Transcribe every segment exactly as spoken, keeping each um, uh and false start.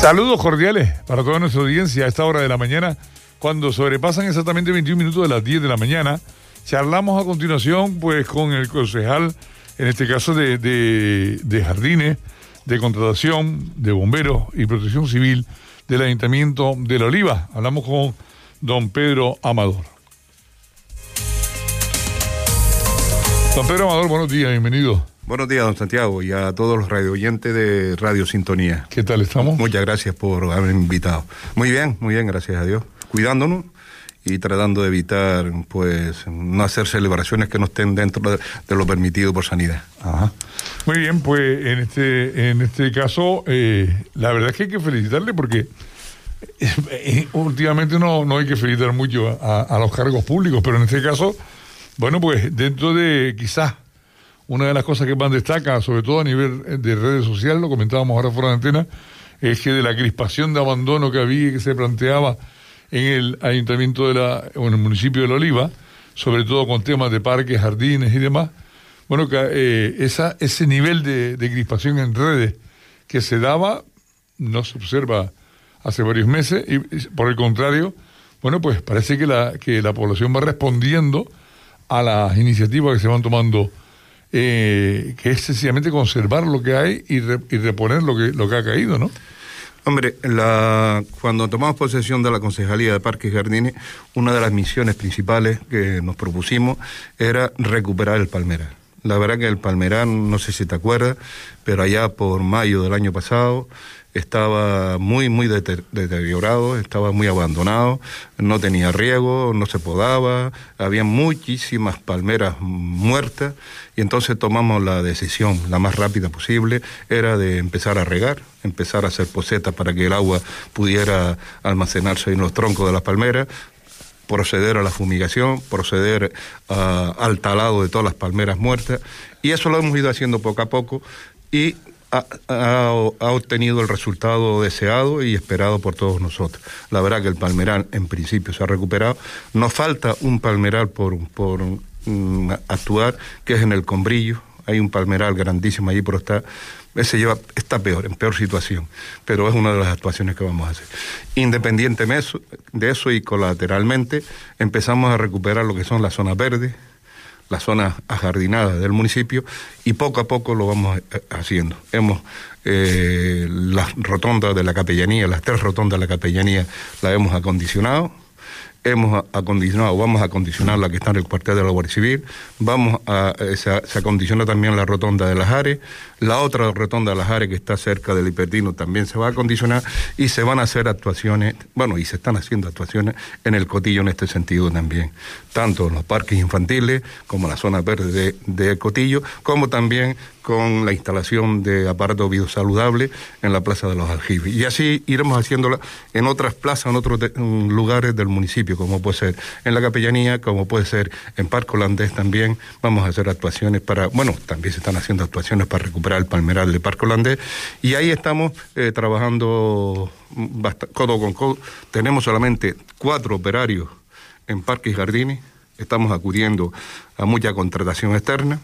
Saludos cordiales para toda nuestra audiencia a esta hora de la mañana, cuando sobrepasan exactamente veintiún minutos de las diez de la mañana. Charlamos a continuación pues con el concejal, en este caso de, de, de Jardines, de Contratación, de Bomberos y Protección Civil del Ayuntamiento de La Oliva. Hablamos con don Pedro Amador. Don Pedro Amador, buenos días, bienvenido. Buenos días, don Santiago, y a todos los radio oyentes de Radio Sintonía. ¿Qué tal estamos? Muchas gracias por haberme invitado. Muy bien, muy bien, gracias a Dios. Cuidándonos y tratando de evitar, pues, no hacer celebraciones que no estén dentro de, de lo permitido por sanidad. Ajá. Muy bien, pues en este en este caso, eh, la verdad es que hay que felicitarle porque eh, eh, últimamente no, no hay que felicitar mucho a, a los cargos públicos, pero en este caso, bueno, pues dentro de quizás una de las cosas que más destaca, sobre todo a nivel de redes sociales, lo comentábamos ahora fuera de antena, es que de la crispación de abandono que había y que se planteaba en el ayuntamiento de la, o en el municipio de La Oliva, sobre todo con temas de parques, jardines y demás, bueno, que eh, esa, ese nivel de, de crispación en redes que se daba no se observa hace varios meses y, por el contrario, bueno, pues parece que la, que la población va respondiendo a las iniciativas que se van tomando, Eh, que es sencillamente conservar lo que hay y, re, y reponer lo que, lo que ha caído, ¿no? Hombre, la, cuando tomamos posesión de la Concejalía de Parques y Jardines, una de las misiones principales que nos propusimos era recuperar el palmeral. La verdad que el palmeral, no sé si te acuerdas, pero allá por mayo del año pasado estaba muy, muy deteriorado, estaba muy abandonado, no tenía riego, no se podaba, había muchísimas palmeras muertas, y entonces tomamos la decisión, la más rápida posible, era de empezar a regar, empezar a hacer pocetas para que el agua pudiera almacenarse en los troncos de las palmeras, proceder a la fumigación, proceder a, al talado de todas las palmeras muertas, y eso lo hemos ido haciendo poco a poco, y Ha, ha, ha obtenido el resultado deseado y esperado por todos nosotros. La verdad que el palmeral en principio se ha recuperado. Nos falta un palmeral por, por um, actuar, que es en el Combrillo. Hay un palmeral grandísimo allí, pero está, ese lleva, está peor, en peor situación. Pero es una de las actuaciones que vamos a hacer. Independientemente de eso y colateralmente, empezamos a recuperar lo que son las zonas verdes, las zonas ajardinadas del municipio, y poco a poco lo vamos haciendo. Hemos eh, las rotondas de la capellanía, las tres rotondas de la capellanía las hemos acondicionado, hemos acondicionado, vamos a acondicionar la que está en el cuartel de la Guardia Civil, vamos a, se, se acondiciona también la rotonda de Las Ares, la otra rotonda de Las Ares que está cerca del Hiperdino también se va a acondicionar, y se van a hacer actuaciones, bueno, y se están haciendo actuaciones en el Cotillo en este sentido también, tanto en los parques infantiles como en la zona verde de, de Cotillo, como también con la instalación de aparatos biosaludables en la Plaza de los Aljibes. Y así iremos haciéndola en otras plazas, en otros de, en lugares del municipio, como puede ser en la Capellanía, como puede ser en Parque Holandés también. Vamos a hacer actuaciones para, bueno, también se están haciendo actuaciones para recuperar el palmeral de Parque Holandés, y ahí estamos eh, trabajando bast- codo con codo. Tenemos solamente cuatro operarios en Parques y Jardines, estamos acudiendo a mucha contratación externa,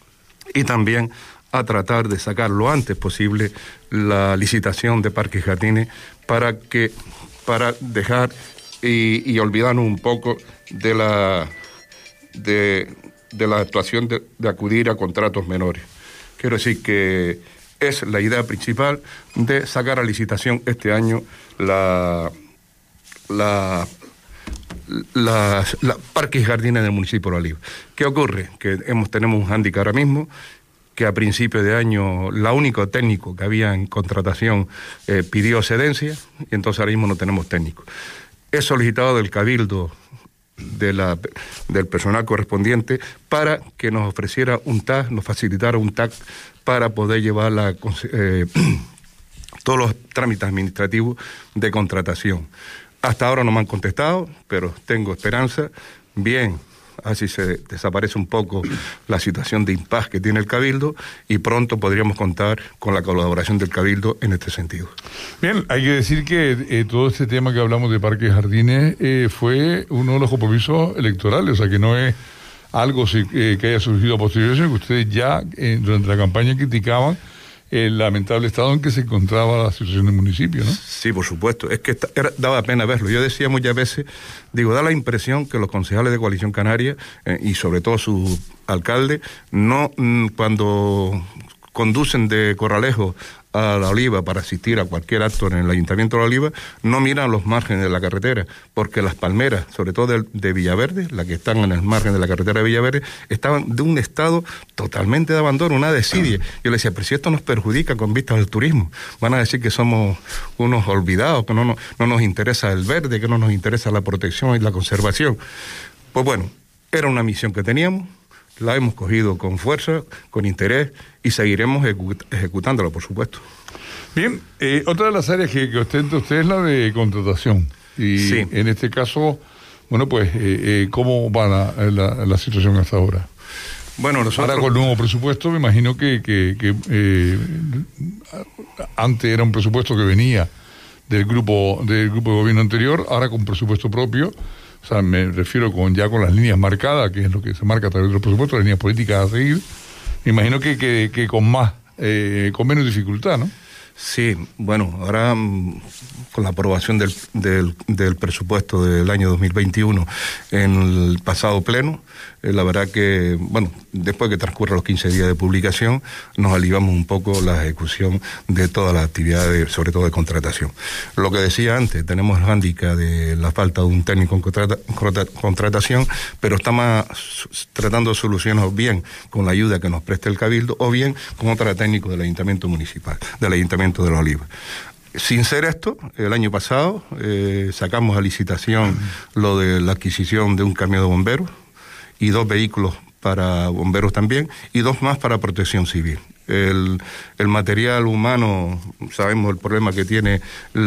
y también a tratar de sacar lo antes posible la licitación de Parques y Jardines para que para dejar y, y olvidarnos un poco de la de, de la actuación de, de acudir a contratos menores. Quiero decir que es la idea principal de sacar a licitación este año la la La, la Parques y Jardines del municipio de La Oliva. ¿Qué ocurre? Que hemos, tenemos un hándicap ahora mismo, que a principio de año la único técnico que había en contratación eh, pidió excedencia, y entonces ahora mismo no tenemos técnico. He solicitado del Cabildo de la, del personal correspondiente para que nos ofreciera un T A C, nos facilitara un T A C para poder llevar la, eh, todos los trámites administrativos de contratación. Hasta ahora no me han contestado, pero tengo esperanza. Bien, así se desaparece un poco la situación de impasse que tiene el Cabildo, y pronto podríamos contar con la colaboración del Cabildo en este sentido. Bien, hay que decir que eh, todo este tema que hablamos de Parques y Jardines eh, fue uno de los compromisos electorales, o sea que no es algo eh, que haya surgido a posteriori, sino que ustedes ya eh, durante la campaña criticaban el lamentable estado en que se encontraba la situación del municipio, ¿no? Sí, por supuesto. Es que está, era, daba pena verlo. Yo decía muchas veces, digo, da la impresión que los concejales de Coalición Canaria eh, y sobre todo su alcalde, no mm, cuando conducen de Corralejo a La Oliva para asistir a cualquier acto en el Ayuntamiento de La Oliva, no miran los márgenes de la carretera, porque las palmeras, sobre todo de, de Villaverde, las que están en el margen de la carretera de Villaverde, estaban de un estado totalmente de abandono, una desidia. Yo le decía, pero si esto nos perjudica con vistas al turismo, van a decir que somos unos olvidados, que no, no, no nos interesa el verde, que no nos interesa la protección y la conservación. Pues bueno, era una misión que teníamos, la hemos cogido con fuerza, con interés y seguiremos ejecut- ejecutándola, por supuesto. Bien, eh, otra de las áreas que, que ostenta usted es la de contratación. Y sí. En este caso, bueno, pues, eh, eh, ¿cómo va la, la, la situación hasta ahora? Bueno, nosotros... Ahora con el nuevo presupuesto, me imagino que, que, que eh, antes era un presupuesto que venía del grupo, del grupo de gobierno anterior, ahora con presupuesto propio. O sea, me refiero con ya con las líneas marcadas, que es lo que se marca a través de los presupuestos, las líneas políticas a seguir. Me imagino que, que, que con más, eh, con menos dificultad, ¿no? Sí, bueno, ahora mm, con la aprobación del, del, del presupuesto del año dos mil veintiuno en el pasado pleno, eh, la verdad que, bueno, después que transcurran los quince días de publicación, nos aliviamos un poco la ejecución de todas las actividades, sobre todo de contratación. Lo que decía antes, tenemos el hándicap de la falta de un técnico en contrata, contratación, pero estamos tratando de solucionarlo bien con la ayuda que nos preste el Cabildo o bien con otro técnico del Ayuntamiento Municipal, del Ayuntamiento de La Oliva. Sin ser esto, el año pasado eh, sacamos a licitación lo de la adquisición de un camión de bomberos y dos vehículos para bomberos también y dos más para protección civil. El, el material humano, sabemos el problema que tiene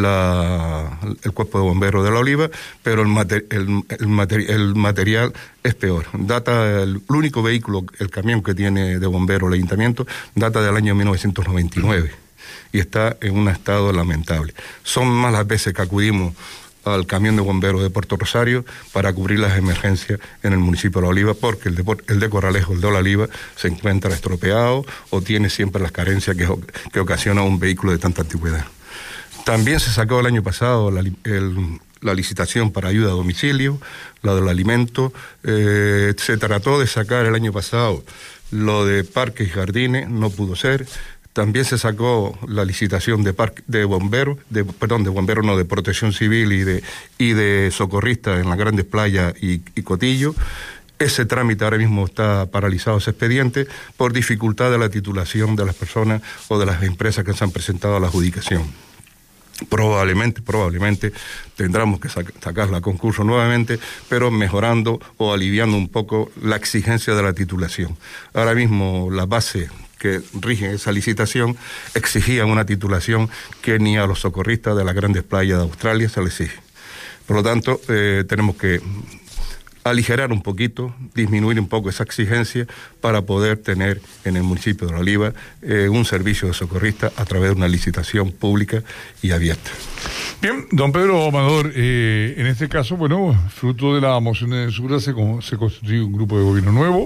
la, el cuerpo de bomberos de La Oliva, pero el, mater, el, el, mater, el material es peor. Data, el, el único vehículo, el camión que tiene de bomberos el ayuntamiento, data del año mil novecientos noventa y nueve. Y está en un estado lamentable. Son más las veces que acudimos al camión de bomberos de Puerto Rosario para cubrir las emergencias en el municipio de La Oliva, porque el de, el de Corralejo, el de La Oliva, se encuentra estropeado o tiene siempre las carencias que, que ocasiona un vehículo de tanta antigüedad. También se sacó el año pasado la, el, la licitación para ayuda a domicilio, la del alimento, eh, se trató de sacar el año pasado lo de parques y jardines, no pudo ser. También se sacó la licitación de parque, de bomberos, de, perdón, de bomberos no, de protección civil y de, y de socorristas en las grandes playas y, y Cotillo. Ese trámite ahora mismo está paralizado, ese expediente, por dificultad de la titulación de las personas o de las empresas que se han presentado a la adjudicación. Probablemente, probablemente tendremos que sac- sacarla a concurso nuevamente, pero mejorando o aliviando un poco la exigencia de la titulación. Ahora mismo la base que rigen esa licitación exigían una titulación que ni a los socorristas de las grandes playas de Australia se les exige. Por lo tanto, eh, tenemos que aligerar un poquito, disminuir un poco esa exigencia para poder tener en el municipio de La Oliva eh, un servicio de socorrista a través de una licitación pública y abierta. Bien, don Pedro Amador, eh, en este caso, bueno, fruto de la moción de censura se, se constituye un grupo de gobierno nuevo.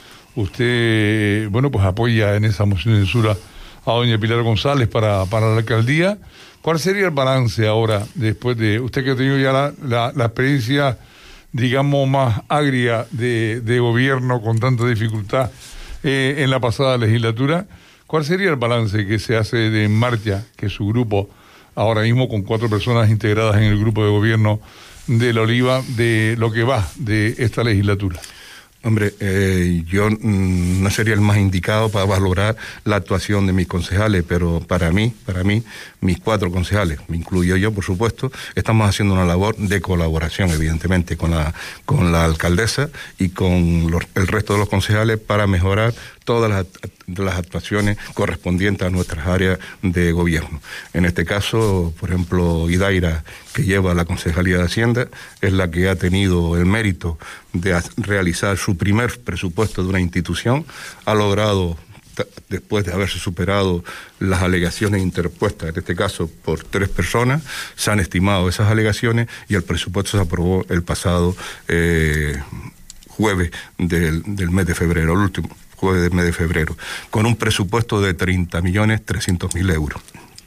Usted, bueno, pues apoya en esa moción de censura a doña Pilar González para, para la alcaldía. ¿Cuál sería el balance ahora, después de usted que ha tenido ya la, la, la experiencia, digamos, más agria de, de gobierno con tanta dificultad eh, en la pasada legislatura? ¿Cuál sería el balance que se hace de En Marcha, que es su grupo, ahora mismo con cuatro personas integradas en el grupo de gobierno de La Oliva, de lo que va de esta legislatura? Hombre, eh, yo mm, no sería el más indicado para valorar la actuación de mis concejales, pero para mí, para mí, mis cuatro concejales, me incluyo yo, por supuesto, estamos haciendo una labor de colaboración, evidentemente, con la, con la alcaldesa y con los, el resto de los concejales para mejorar todas las, las actuaciones correspondientes a nuestras áreas de gobierno. En este caso, por ejemplo, Idaira, que lleva la Concejalía de Hacienda, es la que ha tenido el mérito de realizar su primer presupuesto de una institución, ha logrado, después de haberse superado las alegaciones interpuestas, en este caso por tres personas, se han estimado esas alegaciones y el presupuesto se aprobó el pasado eh, jueves del, del mes de febrero, el último, jueves del mes de febrero, con un presupuesto de treinta millones trescientos mil euros.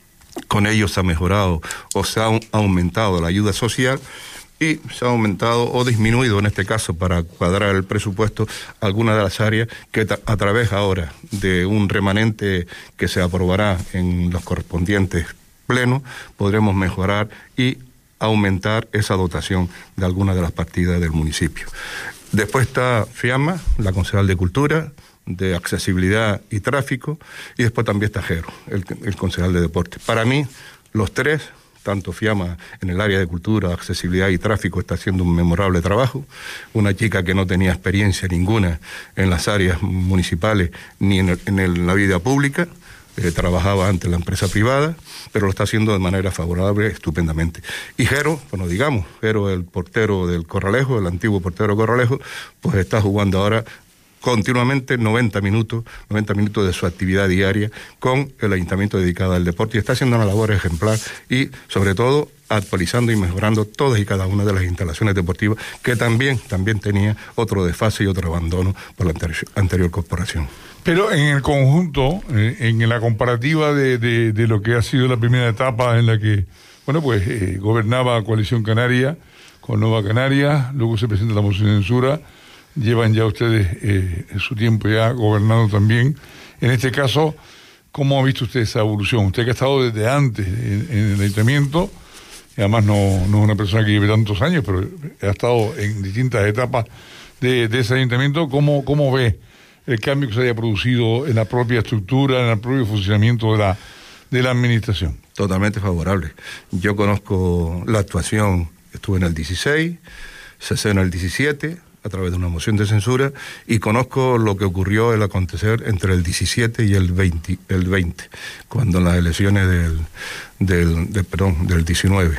Con ello se ha mejorado o se ha aumentado la ayuda social y se ha aumentado o disminuido, en este caso, para cuadrar el presupuesto, algunas de las áreas que a través ahora de un remanente que se aprobará en los correspondientes plenos, podremos mejorar y aumentar esa dotación de algunas de las partidas del municipio. Después está Fiamma, la concejal de Cultura, de Accesibilidad y Tráfico, y después también está Jero, el, el concejal de Deporte. Para mí, los tres, tanto Fiamma en el área de Cultura, Accesibilidad y Tráfico, está haciendo un memorable trabajo. Una chica que no tenía experiencia ninguna en las áreas municipales ni en, el, en el, la vida pública, eh, trabajaba antes en la empresa privada, pero lo está haciendo de manera favorable, estupendamente. Y Jero, bueno, digamos, Jero, el portero del Corralejo, el antiguo portero Corralejo, pues está jugando ahora continuamente noventa minutos, noventa minutos de su actividad diaria con el ayuntamiento dedicado al deporte, y está haciendo una labor ejemplar y, sobre todo, actualizando y mejorando todas y cada una de las instalaciones deportivas que también, también tenía otro desfase y otro abandono por la anterior, anterior corporación. Pero en el conjunto, eh, en la comparativa de, de, de lo que ha sido la primera etapa en la que, bueno, pues eh, gobernaba Coalición Canaria con Nueva Canarias, luego se presenta la moción de censura, llevan ya ustedes eh, su tiempo ya gobernando también. En este caso, ¿cómo ha visto usted esa evolución? Usted que ha estado desde antes en, en el ayuntamiento, y además no, no es una persona que lleve tantos años, pero ha estado en distintas etapas de, de ese ayuntamiento, ¿cómo, cómo ve el cambio que se haya producido en la propia estructura, en el propio funcionamiento de la, de la administración? Totalmente favorable. Yo conozco la actuación, estuve en el dieciséis, cesé en el diecisiete, a través de una moción de censura, y conozco lo que ocurrió el acontecer entre el diecisiete y el veinte, el veinte, cuando en las elecciones del, del, de, perdón, del diecinueve.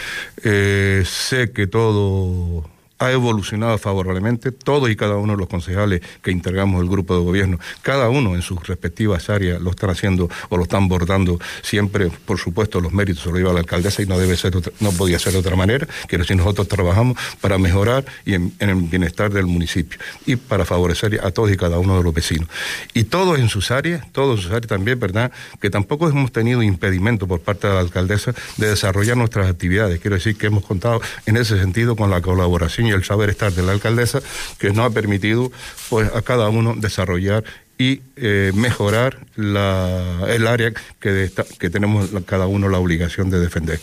Eh, sé que todo ha evolucionado favorablemente, todos y cada uno de los concejales que integramos el grupo de gobierno, cada uno en sus respectivas áreas lo están haciendo o lo están bordando siempre, por supuesto, los méritos se lo lleva la alcaldesa y no debe ser otra, no podía ser de otra manera. Quiero decir, nosotros trabajamos para mejorar y en, en el bienestar del municipio y para favorecer a todos y cada uno de los vecinos. Y todos en sus áreas, todos en sus áreas también, ¿verdad?, que tampoco hemos tenido impedimento por parte de la alcaldesa de desarrollar nuestras actividades. Quiero decir que hemos contado en ese sentido con la colaboración y el saber estar de la alcaldesa, que nos ha permitido pues a cada uno desarrollar y eh, mejorar la, el área que, de esta, que tenemos cada uno la obligación de defender.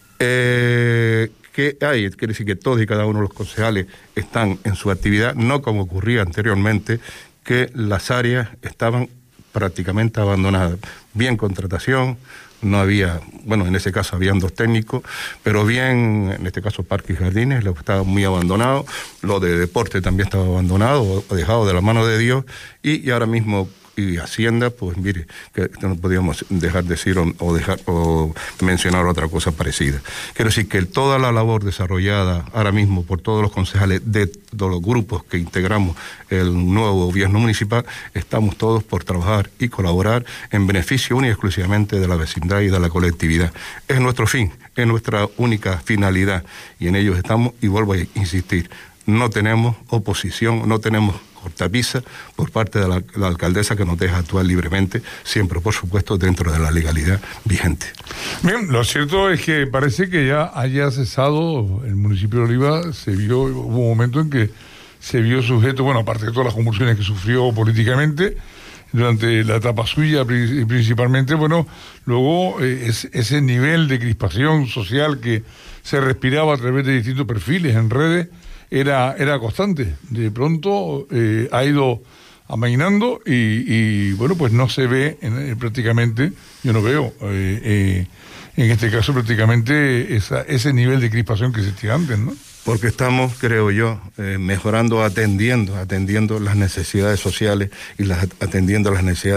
Eh, ¿Qué hay? Quiere decir que todos y cada uno de los concejales están en su actividad, no como ocurría anteriormente, que las áreas estaban prácticamente abandonadas. Bien contratación, no había, bueno, en ese caso habían dos técnicos, pero bien, en este caso Parques y Jardines, lo que estaba muy abandonado, lo de deporte también estaba abandonado, o dejado de la mano de Dios, y, y ahora mismo, y Hacienda, pues mire, que no podíamos dejar de decir o, o dejar o mencionar otra cosa parecida. Quiero decir que toda la labor desarrollada ahora mismo por todos los concejales de todos los grupos que integramos el nuevo gobierno municipal, estamos todos por trabajar y colaborar en beneficio único y exclusivamente de la vecindad y de la colectividad. Es nuestro fin, es nuestra única finalidad, y en ellos estamos, y vuelvo a insistir, no tenemos oposición, no tenemos cortapisa por parte de la, la alcaldesa, que nos deja actuar libremente, siempre, por supuesto, dentro de la legalidad vigente. Bien, lo cierto es que parece que ya haya cesado el municipio de Oliva. Se vio, hubo un momento en que se vio sujeto, bueno, aparte de todas las convulsiones que sufrió políticamente durante la etapa suya, principalmente, bueno, luego eh, es, ese nivel de crispación social que se respiraba a través de distintos perfiles en redes, Era, era constante. De pronto eh, ha ido amainando y, y bueno, pues no se ve en, eh, prácticamente, yo no veo eh, eh, en este caso prácticamente esa, ese nivel de crispación que existía antes, ¿no? Porque estamos, creo yo, eh, mejorando, atendiendo, atendiendo las necesidades sociales y las, atendiendo las necesidades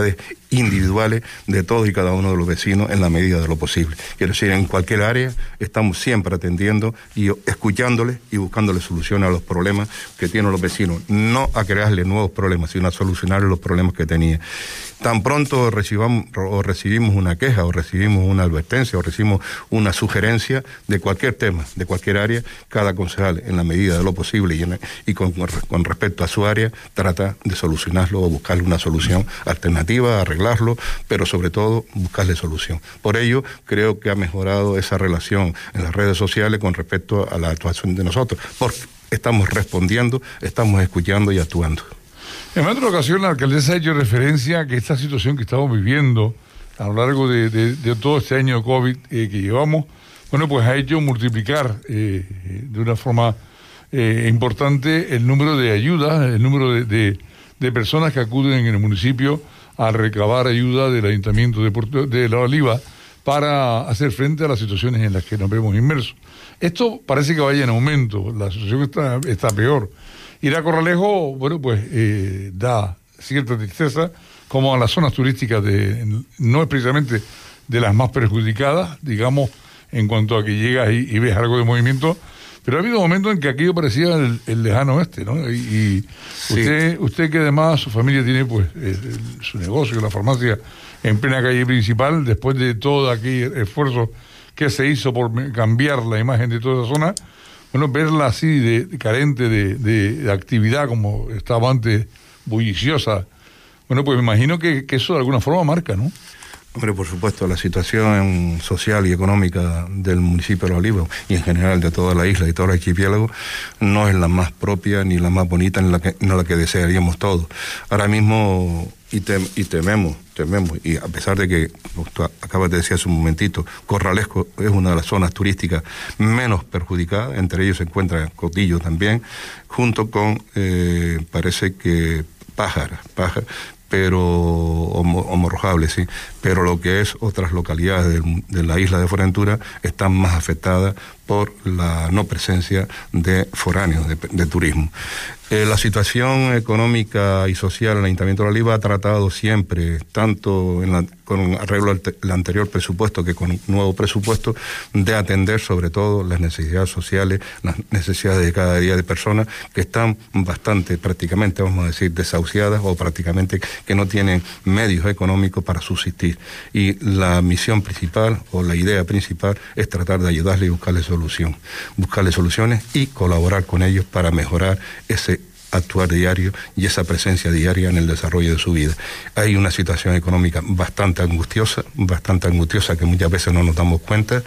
individuales de todos y cada uno de los vecinos en la medida de lo posible. Quiero decir, en cualquier área estamos siempre atendiendo y escuchándoles y buscándoles soluciones a los problemas que tienen los vecinos, no a crearles nuevos problemas, sino a solucionar los problemas que tenían. Tan pronto recibamos, o recibimos una queja, o recibimos una advertencia, o recibimos una sugerencia de cualquier tema, de cualquier área, cada concejal, en la medida de lo posible y, en, y con, con respecto a su área, trata de solucionarlo o buscarle una solución alternativa, arreglarlo, pero sobre todo buscarle solución. Por ello, creo que ha mejorado esa relación en las redes sociales con respecto a la actuación de nosotros, porque estamos respondiendo, estamos escuchando y actuando. En otra ocasión, la alcaldesa ha hecho referencia a que esta situación que estamos viviendo a lo largo de, de, de todo este año de COVID eh, que llevamos, bueno, pues ha hecho multiplicar eh, de una forma eh, importante el número de ayudas, el número de, de, de personas que acuden en el municipio a recabar ayuda del Ayuntamiento de, Puerto, de La Oliva para hacer frente a las situaciones en las que nos vemos inmersos. Esto parece que vaya en aumento, la situación está, está peor. Ir a Corralejo, bueno, pues eh, da cierta tristeza, como a las zonas turísticas, de no es precisamente de las más perjudicadas, digamos, en cuanto a que llegas y, y ves algo de movimiento, pero ha habido momentos en que aquello parecía el, el lejano oeste, ¿no? Y, y sí. usted, usted que además su familia tiene pues eh, su negocio, la farmacia, en plena calle principal, después de todo aquel esfuerzo que se hizo por cambiar la imagen de toda esa zona, bueno, verla así de, de carente de, de, de actividad como estaba antes, bulliciosa, bueno, pues me imagino que, que eso de alguna forma marca, ¿no? Hombre, por supuesto, la situación social y económica del municipio de La Oliva y en general de toda la isla y todo el archipiélago no es la más propia ni la más bonita ni la que, no la que desearíamos todos. Ahora mismo, y, tem, y tememos, tememos, y a pesar de que, como tú acabas de decir hace un momentito, Corralejo es una de las zonas turísticas menos perjudicadas, entre ellos se encuentra Cotillo también, junto con, eh, parece que Pájara, Pájara, pero o Morrojable, sí, pero lo que es otras localidades de, de la isla de Fuerteventura están más afectadas por la no presencia de foráneos, de, de turismo. Eh, la situación económica y social del Ayuntamiento de La Oliva ha tratado siempre, tanto en la, con arreglo al el anterior presupuesto que con el nuevo presupuesto, de atender sobre todo las necesidades sociales, las necesidades de cada día de personas que están bastante, prácticamente, vamos a decir, desahuciadas o prácticamente que no tienen medios económicos para subsistir. Y la misión principal o la idea principal es tratar de ayudarles y buscarles solución, buscarles soluciones y colaborar con ellos para mejorar ese actuar diario y esa presencia diaria en el desarrollo de su vida. Hay una situación económica bastante angustiosa, bastante angustiosa que muchas veces no nos damos cuenta,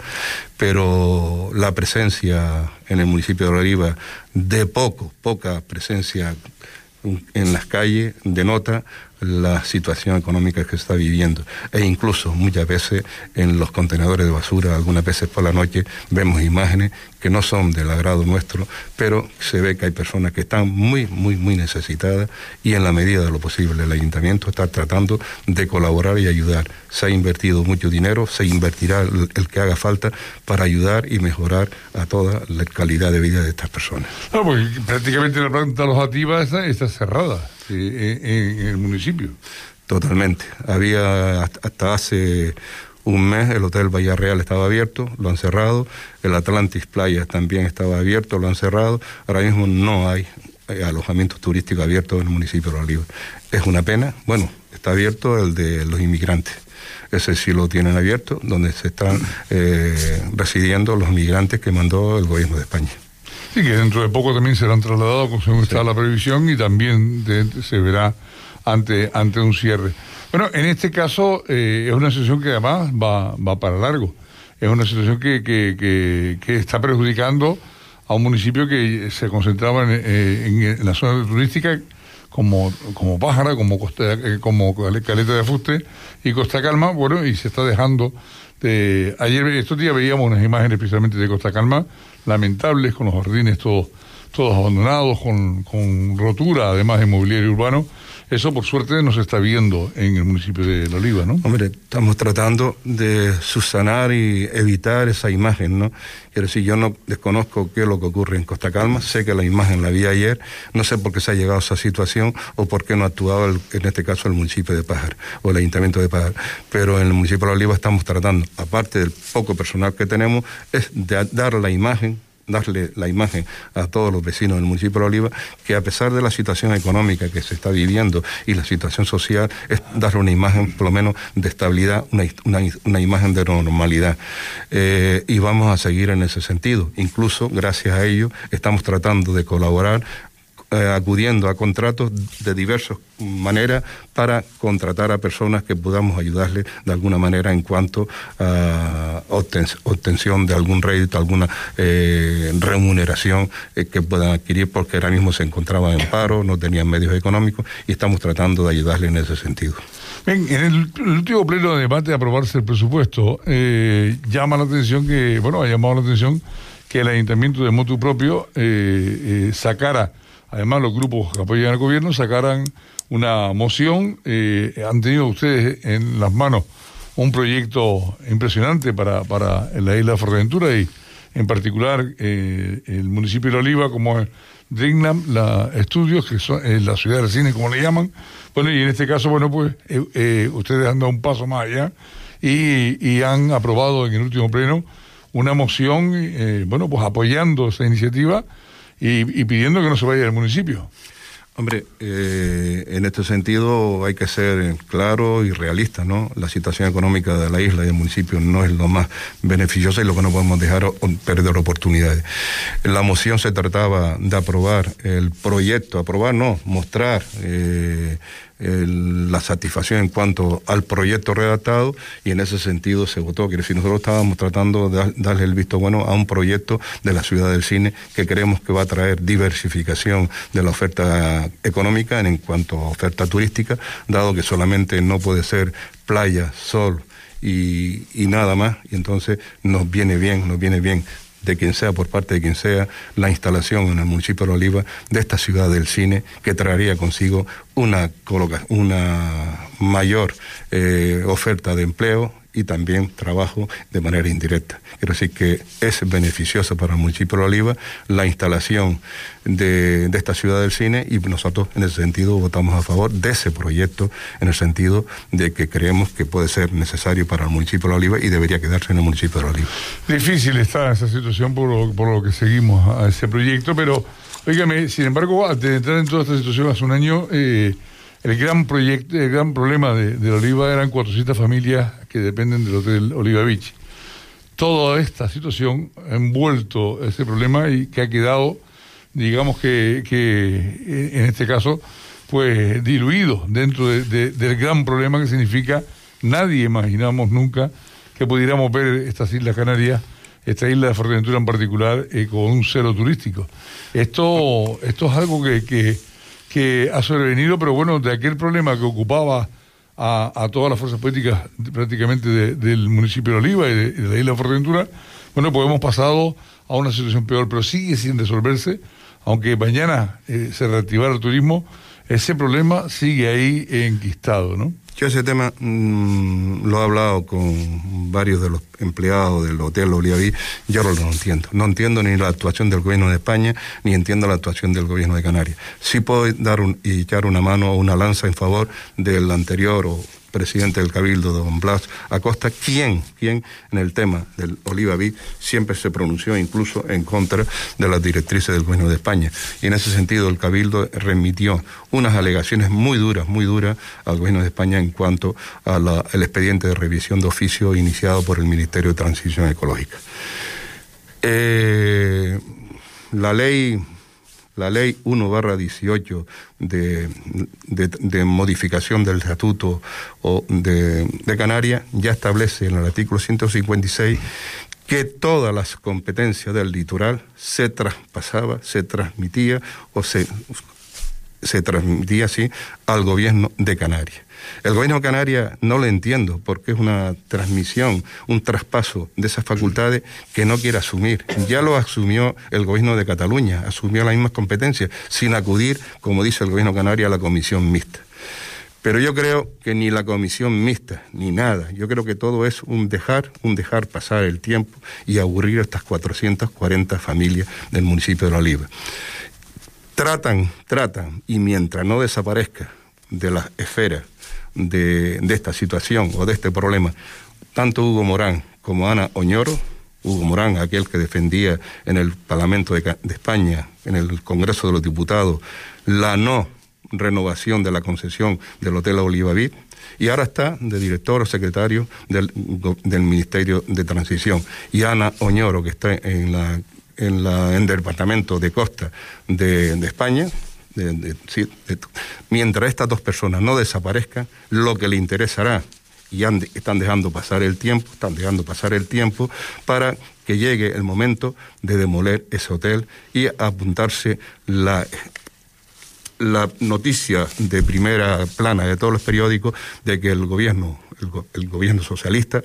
pero la presencia en el municipio de La Oliva de poco, poca presencia en las calles denota la situación económica que se está viviendo, e incluso muchas veces en los contenedores de basura, algunas veces por la noche vemos imágenes que no son del agrado nuestro, pero se ve que hay personas que están muy, muy, muy necesitadas y en la medida de lo posible el ayuntamiento está tratando de colaborar y ayudar. Se ha invertido mucho dinero, se invertirá el, el que haga falta para ayudar y mejorar a toda la calidad de vida de estas personas. No, porque prácticamente la planta alojativa está, está cerrada eh, en, en el municipio. Totalmente. Había hasta hace un mes el Hotel Bahía Real estaba abierto, lo han cerrado. El Atlantis Playa también estaba abierto, lo han cerrado. Ahora mismo no hay alojamientos turísticos abiertos en el municipio de La Oliva. Es una pena. Bueno, está abierto el de los inmigrantes. Ese sí lo tienen abierto, donde se están eh, residiendo los migrantes que mandó el gobierno de España. Sí, que dentro de poco también serán trasladados, según está sí. la previsión, y también de, se verá ante, ante un cierre. Bueno, en este caso eh, es una situación que además va, va para largo. Es una situación que, que, que, que está perjudicando a un municipio que se concentraba en, eh, en, en la zona turística como, como Pájara, como, Costa, eh, como Caleta de Fuste y Costa Calma, bueno, y se está dejando de... Ayer, estos días veíamos unas imágenes precisamente de Costa Calma, lamentables, con los jardines todos todos abandonados, con, con rotura, además de mobiliario urbano. Eso, por suerte, no se está viendo en el municipio de La Oliva, ¿no? Hombre, estamos tratando de subsanar y evitar esa imagen, ¿no? Quiero decir, yo no desconozco qué es lo que ocurre en Costa Calma, sé que la imagen la vi ayer, no sé por qué se ha llegado a esa situación o por qué no ha actuado, el, en este caso, el municipio de Pájar o el ayuntamiento de Pájar. Pero en el municipio de La Oliva estamos tratando, aparte del poco personal que tenemos, es de dar la imagen, darle la imagen a todos los vecinos del municipio de La Oliva, que a pesar de la situación económica que se está viviendo y la situación social, es darle una imagen por lo menos de estabilidad, una, una, una imagen de normalidad. Eh, y vamos a seguir en ese sentido. Incluso, gracias a ello, estamos tratando de colaborar Eh, acudiendo a contratos de diversas maneras para contratar a personas que podamos ayudarles de alguna manera en cuanto a obten obtención de algún rédito, alguna eh, remuneración eh, que puedan adquirir, porque ahora mismo se encontraban en paro, no tenían medios económicos y estamos tratando de ayudarles en ese sentido. Bien, en el, el último pleno de debate de aprobarse el presupuesto, eh, llama la atención que, bueno, ha llamado la atención que el ayuntamiento de motu propio eh, eh, sacara, además los grupos que apoyan al gobierno, sacaran una moción. Eh, han tenido ustedes en las manos un proyecto impresionante para, para la isla de Fuerteventura y en particular eh, el municipio de La Oliva, como es Dreamland, la Estudios, que son eh, la ciudad del cine, como le llaman. Bueno, y en este caso, bueno, pues eh, eh, ustedes han dado un paso más allá y, y han aprobado en el último pleno una moción, eh, bueno, pues apoyando esa iniciativa Y, y pidiendo que no se vaya del municipio. Hombre, eh, en este sentido hay que ser claro y realista, ¿no? La situación económica de la isla y del municipio no es lo más beneficiosa y lo que no podemos dejar o, o perder oportunidades. La moción se trataba de aprobar el proyecto, aprobar no, mostrar eh, el, la satisfacción en cuanto al proyecto redactado, y en ese sentido se votó. Quiere decir, nosotros estábamos tratando de darle el visto bueno a un proyecto de la ciudad del cine que creemos que va a traer diversificación de la oferta económica en cuanto a oferta turística, dado que solamente no puede ser playa, sol y, y nada más, y entonces nos viene bien, nos viene bien de quien sea, por parte de quien sea, la instalación en el municipio de La Oliva de esta ciudad del cine, que traería consigo una, coloca una mayor eh, oferta de empleo y también trabajo de manera indirecta. Quiero decir que es beneficioso para el municipio de La Oliva la instalación de, de esta ciudad del cine, y nosotros en ese sentido votamos a favor de ese proyecto, en el sentido de que creemos que puede ser necesario para el municipio de La Oliva y debería quedarse en el municipio de La Oliva. Difícil está esa situación por lo, por lo que seguimos a ese proyecto, pero, óigame, sin embargo, antes de entrar en toda esta situación hace un año, eh, el gran proyecto, el gran problema de, de La Oliva eran cuatrocientas familias que dependen del Hotel Oliva Beach. Toda esta situación ha envuelto ese problema y que ha quedado, digamos que, que en este caso, pues diluido dentro de, de, del gran problema que significa, nadie imaginamos nunca que pudiéramos ver estas Islas Canarias, esta isla de Fuerteventura en particular, eh, con un cero turístico. Esto, esto es algo que, que, que ha sobrevenido, pero bueno, de aquel problema que ocupaba A, a todas las fuerzas políticas prácticamente de, del municipio de Oliva y de, de la isla de Fuerteventura, bueno, pues hemos pasado a una situación peor, pero sigue sin resolverse, aunque mañana eh, se reactivara el turismo, ese problema sigue ahí enquistado, ¿no? Yo ese tema mmm, lo he hablado con varios de los empleados del Hotel Oliva Beach, yo no lo entiendo. No entiendo ni la actuación del gobierno de España, ni entiendo la actuación del gobierno de Canarias. Sí puedo dar un, y echar una mano o una lanza en favor del anterior o presidente del Cabildo, don Blas Acosta, quien, quien en el tema del Oliva Beach siempre se pronunció incluso en contra de las directrices del gobierno de España. Y en ese sentido el Cabildo remitió unas alegaciones muy duras, muy duras al gobierno de España en cuanto al expediente de revisión de oficio iniciado por el Ministerio de Transición Ecológica. Eh, la ley... La ley uno barra dieciocho de, de, de modificación del estatuto o de, de Canarias ya establece en el artículo ciento cincuenta y seis que todas las competencias del litoral se traspasaba, se transmitía o se, se transmitía así al gobierno de Canarias. El gobierno de Canarias no lo entiendo porque es una transmisión, un traspaso de esas facultades que no quiere asumir. Ya lo asumió el gobierno de Cataluña, asumió las mismas competencias sin acudir, como dice el gobierno de Canarias, a la comisión mixta. Pero yo creo que ni la comisión mixta, ni nada. Yo creo que todo es un dejar, un dejar pasar el tiempo y aburrir a estas cuatrocientas cuarenta familias del municipio de La Oliva. Tratan, tratan, y mientras no desaparezca de la esfera de, de esta situación o de este problema, tanto Hugo Morán como Ana Oñoro, Hugo Morán, aquel que defendía en el Parlamento de, de España, en el Congreso de los Diputados, la no renovación de la concesión del Hotel Oliva Beach, y ahora está de director o secretario del, del Ministerio de Transición. Y Ana Oñoro, que está en la en, la, en el Departamento de Costa de, de España, de, de, sí, de, mientras estas dos personas no desaparezcan, lo que le interesará, y han, están dejando pasar el tiempo, están dejando pasar el tiempo para que llegue el momento de demoler ese hotel y apuntarse la... la noticia de primera plana de todos los periódicos de que el gobierno, el, go, el gobierno socialista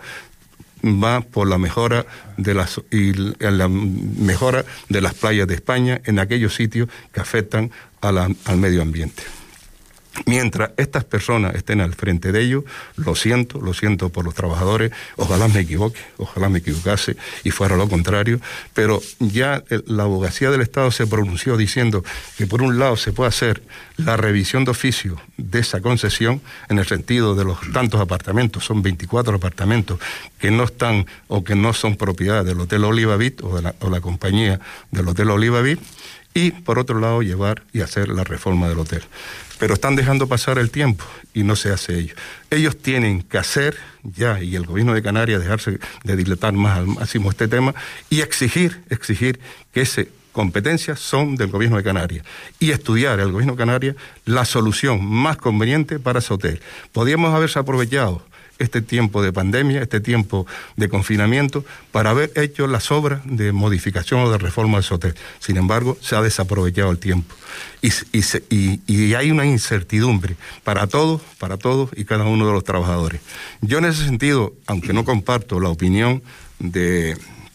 va por la mejora de las y la mejora de las playas de España en aquellos sitios que afectan a la, al medio ambiente. Mientras estas personas estén al frente de ello, lo siento, lo siento por los trabajadores, ojalá me equivoque, ojalá me equivocase y fuera lo contrario, pero ya la abogacía del Estado se pronunció diciendo que por un lado se puede hacer la revisión de oficio de esa concesión en el sentido de los tantos apartamentos, son veinticuatro apartamentos que no están o que no son propiedad del Hotel Oliva Beach o de la, o la compañía del Hotel Oliva Beach, y por otro lado llevar y hacer la reforma del hotel. Pero están dejando pasar el tiempo y no se hace ello. Ellos tienen que hacer ya, y el gobierno de Canarias dejarse de dilatar más al máximo este tema y exigir, exigir que esas competencias son del gobierno de Canarias y estudiar el gobierno de Canarias la solución más conveniente para ese hotel. Podríamos haberse aprovechado este tiempo de pandemia, este tiempo de confinamiento, para haber hecho las obras de modificación o de reforma de ese hotel. Sin embargo, se ha desaprovechado el tiempo. Y, y, se, y, y hay una incertidumbre para todos, para todos y cada uno de los trabajadores. Yo en ese sentido, aunque no comparto la opinión de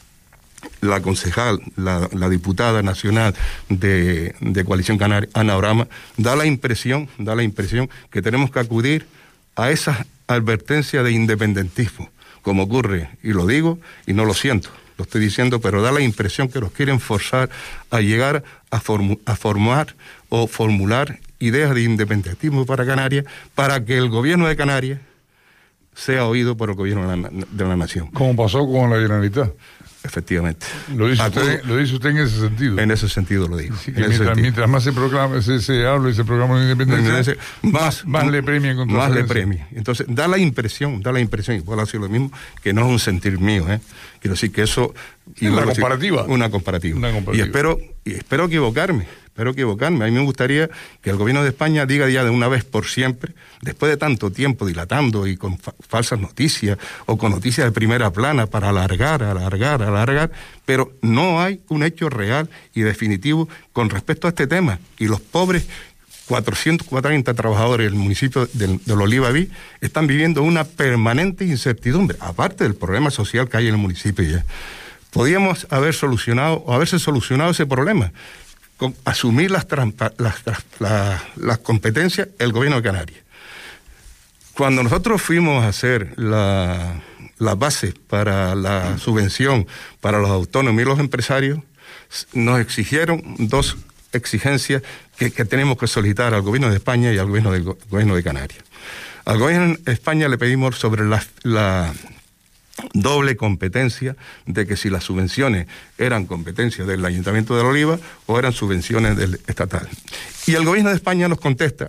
la concejal, la, la diputada nacional de, de Coalición Canaria, Ana Orama, da la impresión, da la impresión que tenemos que acudir a esas advertencias de independentismo, como ocurre, y lo digo, y no lo siento, lo estoy diciendo, pero da la impresión que nos quieren forzar a llegar a, formu- a formar o formular ideas de independentismo para Canarias, para que el gobierno de Canarias sea oído por el gobierno de la, de la nación. Como pasó con la Generalitat. Efectivamente. Lo dice, usted, lo dice usted en ese sentido. En ese sentido lo digo. Sí, que mientras, mientras más se proclama, se, se habla y se proclama la independencia, más, más le premian con más le premian. Entonces, da la impresión, da la impresión, y puedo decir lo mismo, que no es un sentir mío, ¿eh? Quiero decir que eso... Y una, comparativa. Decir, una comparativa. Una comparativa. Y espero, y espero equivocarme, espero equivocarme. A mí me gustaría que el gobierno de España diga ya de una vez por siempre, después de tanto tiempo dilatando y con fa- falsas noticias o con noticias de primera plana para alargar, alargar, alargar, pero no hay un hecho real y definitivo con respecto a este tema. Y los pobres cuatrocientos cuarenta trabajadores del municipio del, del Oliva Beach están viviendo una permanente incertidumbre, aparte del problema social que hay en el municipio ya. Podíamos haber solucionado o haberse solucionado ese problema, con asumir las, trampa, las, las, las competencias del gobierno de Canarias. Cuando nosotros fuimos a hacer la, las bases para la subvención para los autónomos y los empresarios, nos exigieron dos exigencias que, que tenemos que solicitar al gobierno de España y al gobierno del go, gobierno de Canarias. Al gobierno de España le pedimos sobre la, la doble competencia de que si las subvenciones eran competencias del Ayuntamiento de La Oliva o eran subvenciones del estatal. Y el gobierno de España nos contesta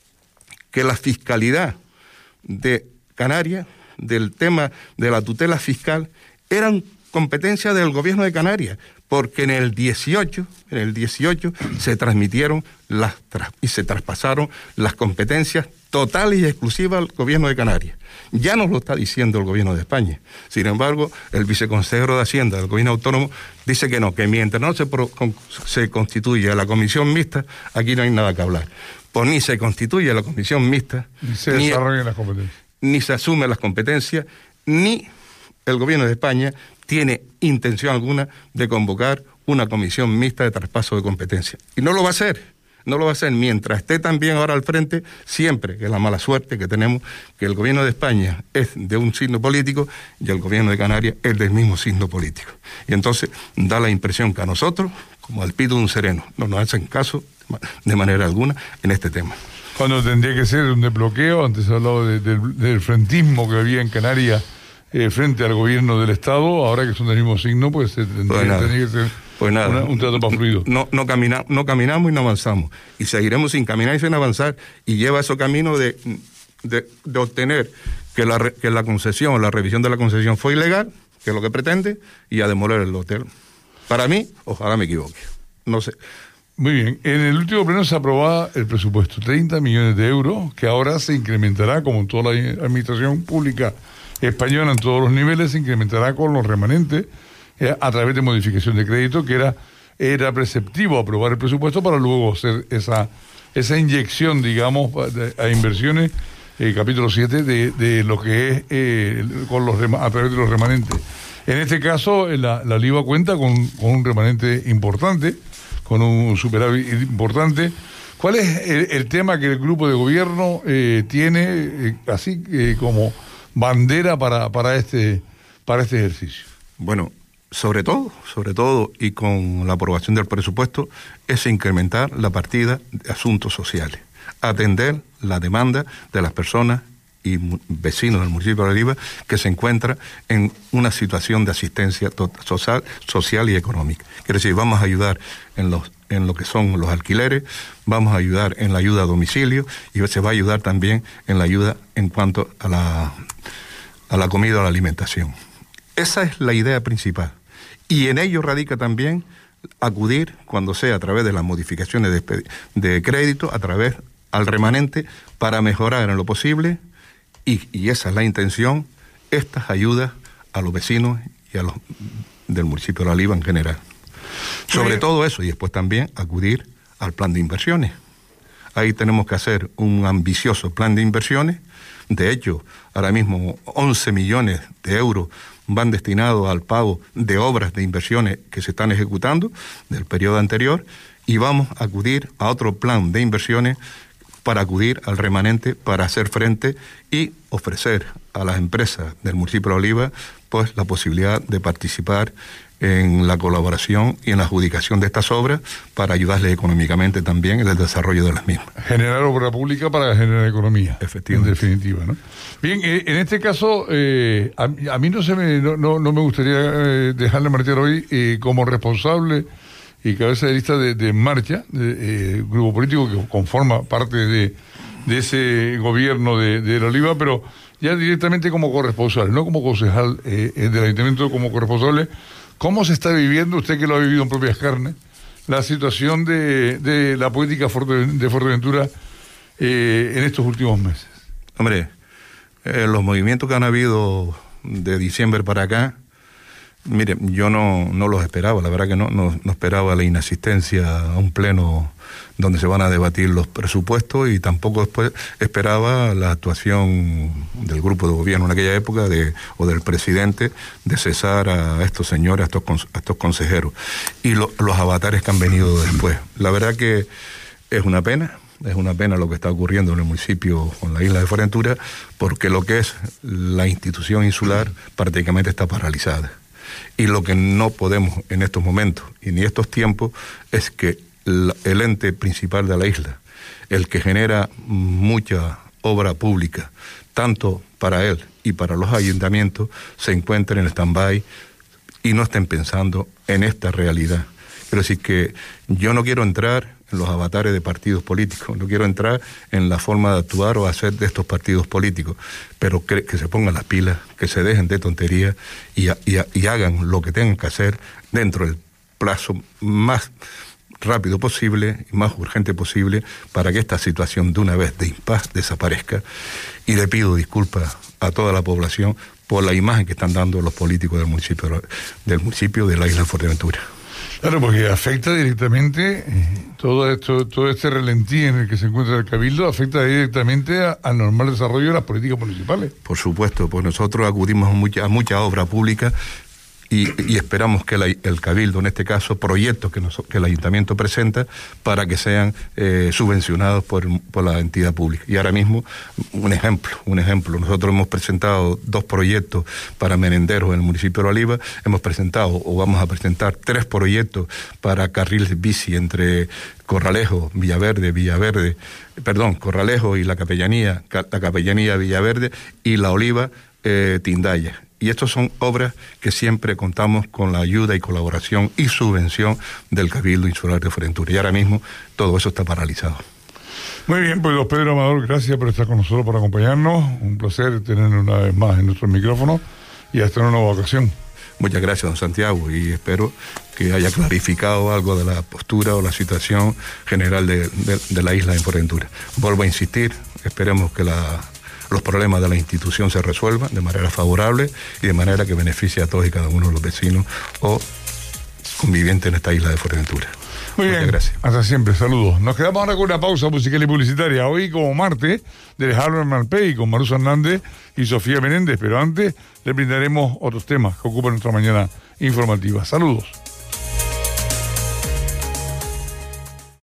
que la fiscalidad de Canarias, del tema de la tutela fiscal, eran competencia del gobierno de Canarias, porque en el dieciocho, en el dieciocho se transmitieron las y se traspasaron las competencias totales y exclusivas al gobierno de Canarias. Ya nos lo está diciendo el gobierno de España. Sin embargo, el viceconsejero de Hacienda del gobierno autónomo dice que no, que mientras no se, pro, con, se constituya la comisión mixta, aquí no hay nada que hablar. Pues ni se constituye la comisión mixta, ni se desarrollan las competencias, ni se asumen las competencias, ni el gobierno de España tiene intención alguna de convocar una comisión mixta de traspaso de competencias. Y no lo va a hacer. No lo va a hacer mientras esté también ahora al frente, siempre, que es la mala suerte que tenemos, que el gobierno de España es de un signo político y el gobierno de Canarias es del mismo signo político. Y entonces da la impresión que a nosotros, como al pito de un sereno, no nos hacen caso de manera alguna en este tema. Cuando tendría que ser un desbloqueo, antes se hablaba de, de, del frentismo que había en Canarias eh, frente al gobierno del Estado, ahora que son del mismo signo, pues se tendría, pues tendría que ser... Pues nada, Una, un trato más fluido. No, no, camina, no caminamos y no avanzamos. Y seguiremos sin caminar y sin avanzar. Y lleva ese camino de, de, de obtener que la, que la concesión, la revisión de la concesión fue ilegal, que es lo que pretende, y a demoler el hotel. Para mí, ojalá me equivoque. No sé. Muy bien. En el último pleno se aprobaba el presupuesto, treinta millones de euros, que ahora se incrementará, como en toda la administración pública española, en todos los niveles, se incrementará con los remanentes, a través de modificación de crédito, que era, era preceptivo aprobar el presupuesto para luego hacer esa, esa inyección, digamos, a inversiones, eh, capítulo siete, de, de lo que es eh, con los a través de los remanentes. En este caso, la, la LIVA cuenta con, con un remanente importante, con un superávit importante. ¿Cuál es el, el tema que el grupo de gobierno eh, tiene eh, así eh, como bandera para, para, este, para este ejercicio? Bueno, sobre todo, sobre todo, y con la aprobación del presupuesto, es incrementar la partida de asuntos sociales, atender la demanda de las personas y vecinos del municipio de Oliva que se encuentran en una situación de asistencia social, social y económica. Quiere decir, vamos a ayudar en los en lo que son los alquileres, vamos a ayudar en la ayuda a domicilio y se va a ayudar también en la ayuda en cuanto a la, a la comida o la alimentación. Esa es la idea principal. Y en ello radica también acudir, cuando sea a través de las modificaciones de, de crédito, a través al remanente, para mejorar en lo posible, y, y esa es la intención, estas ayudas a los vecinos y a los del municipio de La Oliva en general. Sobre sí. todo eso, y después también acudir al plan de inversiones. Ahí tenemos que hacer un ambicioso plan de inversiones. De hecho, ahora mismo once millones de euros van destinados al pago de obras de inversiones que se están ejecutando del periodo anterior, y vamos a acudir a otro plan de inversiones para acudir al remanente para hacer frente y ofrecer a las empresas del municipio de Oliva pues la posibilidad de participar en la colaboración y en la adjudicación de estas obras para ayudarles económicamente también en el desarrollo de las mismas. Generar obra pública para generar economía. Efectivamente. En definitiva, ¿no? Bien, eh, en este caso, eh, a, a mí no se me no, no, no me gustaría eh, dejarle marchar hoy eh, como responsable y cabeza de lista de, de Marcha, de, eh, grupo político que conforma parte de, de ese gobierno de, de La Oliva, pero ya directamente como corresponsable, no como concejal eh, del ayuntamiento, como corresponsable. ¿Cómo se está viviendo, usted que lo ha vivido en propias carnes, la situación de, de la política de Fuerteventura eh, en estos últimos meses? Hombre, eh, los movimientos que han habido de diciembre para acá, mire, yo no, no los esperaba, la verdad que no, no, no esperaba la inasistencia a un pleno donde se van a debatir los presupuestos, y tampoco después esperaba la actuación del grupo de gobierno en aquella época de, o del presidente de cesar a estos señores, a estos, a estos consejeros, y lo, los avatares que han venido después. La verdad que es una pena, es una pena lo que está ocurriendo en el municipio, en la isla de Fuerteventura, porque lo que es la institución insular prácticamente está paralizada. Y lo que no podemos en estos momentos y ni estos tiempos es que el ente principal de la isla, el que genera mucha obra pública, tanto para él y para los ayuntamientos, se encuentre en stand-by y no estén pensando en esta realidad. Quiero decir que yo no quiero entrar en los avatares de partidos políticos, no quiero entrar en la forma de actuar o hacer de estos partidos políticos, pero que, que se pongan las pilas, que se dejen de tonterías y, y, y hagan lo que tengan que hacer dentro del plazo más rápido posible y más urgente posible para que esta situación de una vez de impas desaparezca. Y le pido disculpas a toda la población por la imagen que están dando los políticos del municipio del municipio de la isla de Fuerteventura. Claro, porque afecta directamente eh, todo esto, todo este relentí en el que se encuentra el Cabildo, afecta directamente a, al normal desarrollo de las políticas municipales. Por supuesto, pues nosotros acudimos a mucha, a mucha obra pública y, y esperamos que la, el Cabildo, en este caso, proyectos que, nos, que el Ayuntamiento presenta para que sean eh, subvencionados por, por la entidad pública. Y ahora mismo, un ejemplo, un ejemplo, nosotros hemos presentado dos proyectos para merenderos en el municipio de Oliva, hemos presentado o vamos a presentar tres proyectos para carriles bici entre Corralejo, Villaverde, Villaverde, perdón, Corralejo y la Capellanía, la Capellanía Villaverde y la Oliva eh, Tindaya. Y estas son obras que siempre contamos con la ayuda y colaboración y subvención del Cabildo Insular de Fuerteventura. Y ahora mismo todo eso está paralizado. Muy bien, pues don Pedro Amador, gracias por estar con nosotros, por acompañarnos. Un placer tenerlo una vez más en nuestros micrófonos y hasta una nueva ocasión. Muchas gracias, don Santiago, y espero que haya clarificado algo de la postura o la situación general de, de, de la isla de Fuerteventura. Vuelvo a insistir, esperemos que la... los problemas de la institución se resuelvan de manera favorable y de manera que beneficie a todos y cada uno de los vecinos o convivientes en esta isla de Fuerteventura. Muy Muchas bien, gracias. Hasta siempre, saludos. Nos quedamos ahora con una pausa musical y publicitaria. Hoy, como martes, de Harold Malpey con Marusa Hernández y Sofía Menéndez, pero antes le brindaremos otros temas que ocupan nuestra mañana informativa. Saludos.